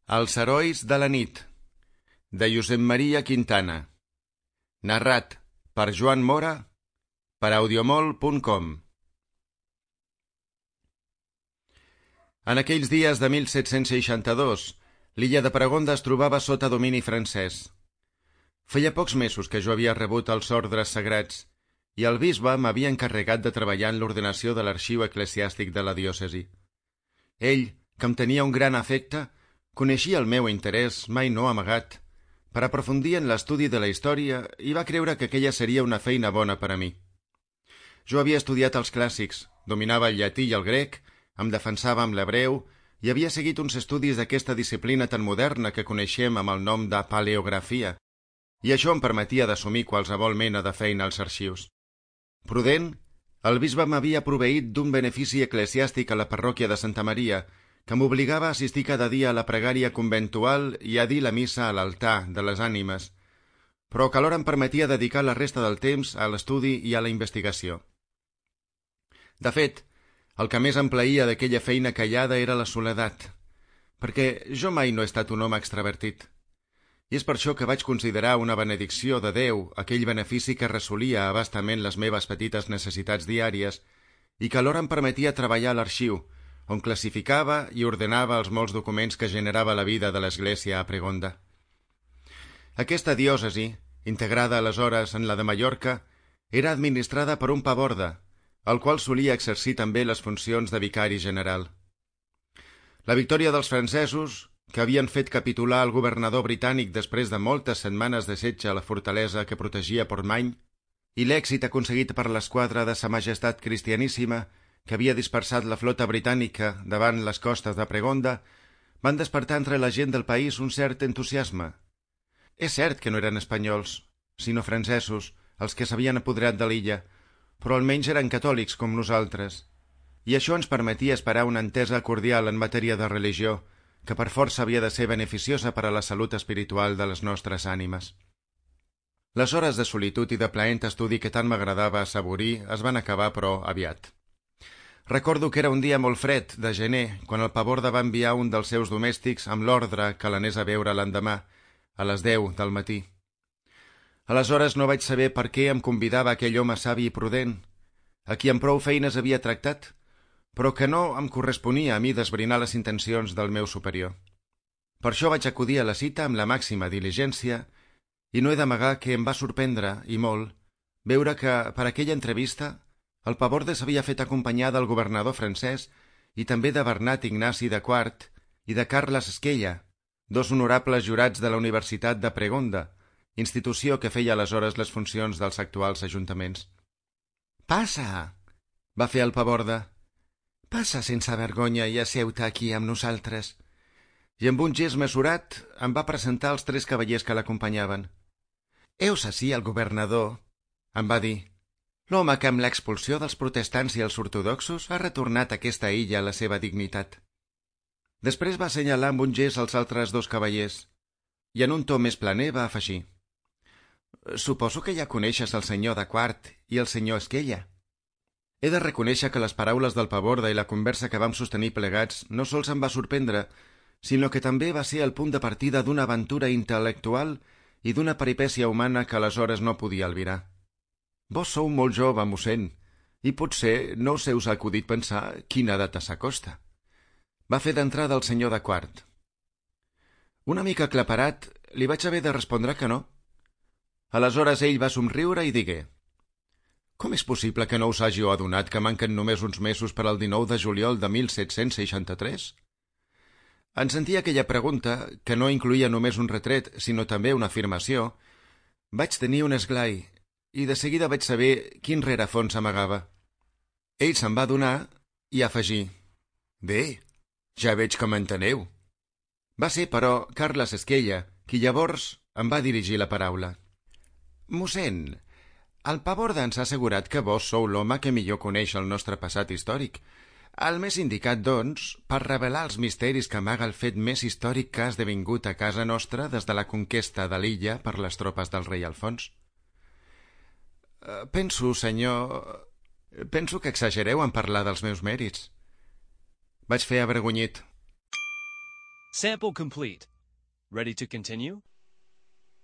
Els herois de la nit, de Josep Maria Quintana. Narrat per Joan Mora, per audiomol.com. En aquells dies de 1762, l'illa de Pregonda es trobava sota domini francès. Feia pocs mesos que jo havia rebut els ordres sagrats i el bisbe m'havia encarregat de treballar en l'ordenació de l'arxiu eclesiàstic de la diòcesi. Ell, que em tenia un gran afecte, coneixia el meu interès, mai no amagat, per aprofundir en l'estudi de la història i va creure que aquella seria una feina bona per a mi. Jo havia estudiat els clàssics, dominava el llatí i el grec, em defensava amb l'hebreu i havia seguit uns estudis d'aquesta disciplina tan moderna que coneixem amb el nom de paleografia, i això em permetia d'assumir qualsevol mena de feina als arxius. Prudent, el bisbe m'havia proveït d'un benefici eclesiàstic a la parròquia de Santa Maria, que m'obligava a assistir cada dia a la pregària conventual i a dir la missa a l'altar de les ànimes, però que alhora em permetia dedicar la resta del temps a l'estudi i a la investigació. De fet, el que més em plaïa d'aquella feina callada era la soledat, perquè jo mai no he estat un home extravertit. I és per això que vaig considerar una benedicció de Déu aquell benefici que resolia abastament les meves petites necessitats diàries i que alhora em permetia treballar a l'arxiu, on classificava i ordenava els molts documents que generava la vida de l'Església a Pregonda. Aquesta diòcesi, integrada aleshores en la de Mallorca, era administrada per un paborde, el qual solia exercir també les funcions de vicari general. La victòria dels francesos, que havien fet capitular el governador britànic després de moltes setmanes de setge a la fortalesa que protegia Portmany, i l'èxit aconseguit per l'esquadra de Sa Majestat Cristianíssima, que havia dispersat la flota britànica davant les costes de Pregonda, van despertar entre la gent del país un cert entusiasme. És cert que no eren espanyols, sinó francesos, els que s'havien apoderat de l'illa, però almenys eren catòlics com nosaltres, i això ens permetia esperar una entesa cordial en matèria de religió, que per força havia de ser beneficiosa per a la salut espiritual de les nostres ànimes. Les hores de solitud i de plaent estudi que tant m'agradava assaborir es van acabar, però aviat. Recordo que era un dia molt fred, de gener, quan el paborde va enviar un dels seus domèstics amb l'ordre que l'anés a veure l'endemà, a les 10 del matí. Aleshores no vaig saber per què em convidava aquell home savi i prudent, a qui amb prou feines havia tractat, però que no em corresponia a mi d'esbrinar les intencions del meu superior. Per això vaig acudir a la cita amb la màxima diligència i no he d'amagar que em va sorprendre, i molt, veure que, per aquella entrevista, el paborde s'havia fet acompanyar del governador francès i també de Bernat Ignasi de Quart i de Carles Esquella, dos honorables jurats de la Universitat de Pregonda, institució que feia aleshores les funcions dels actuals ajuntaments. «Passa!», va fer el paborde. «Passa sense vergonya i asseu-te aquí amb nosaltres». I amb un gest mesurat em va presentar els 3 cavallers que l'acompanyaven. «Heus ací el governador», em va dir, «l'home que amb l'expulsió dels protestants i els ortodoxos ha retornat a aquesta illa a la seva dignitat». Després va assenyalar amb un gest els altres 2 cavallers i en un to més planer va afegir: «Suposo que ja coneixes el senyor de Quart i el senyor Esquella». He de reconèixer que les paraules del paborde i la conversa que vam sostenir plegats no sols em va sorprendre, sinó que també va ser el punt de partida d'una aventura intel·lectual i d'una peripècia humana que aleshores no podia albirar. «Vos sou molt jove, mossèn, i potser no us heus acudit pensar quina data s'acosta», va fer d'entrada el senyor de Quart. Una mica aclaparat, li vaig haver de respondre que no. Aleshores ell va somriure i digué: «Com és possible que no us hàgiu adonat que manquen només uns mesos per al 19 de juliol de 1763? En sentir aquella pregunta, que no incloïa només un retret, sinó també una afirmació, vaig tenir un esglai, i de seguida vaig saber quin rerefons amagava. Ell se'n va adonar i afegí: «Bé, ja veig que m'enteneu». Va ser, però, Carles Esquella, qui llavors em va dirigir la paraula. «Mossèn, el paborde ens ha assegurat que vos sou l'home que millor coneix el nostre passat històric. El més indicat, doncs, per revelar els misteris que amaga el fet més històric que ha esdevingut a casa nostra des de la conquesta de l'illa per les tropes del rei Alfons». Penso, senyor, que exagereu en parlar dels meus mèrits». Vaig fer avergonyit. Sample complete. Ready to continue?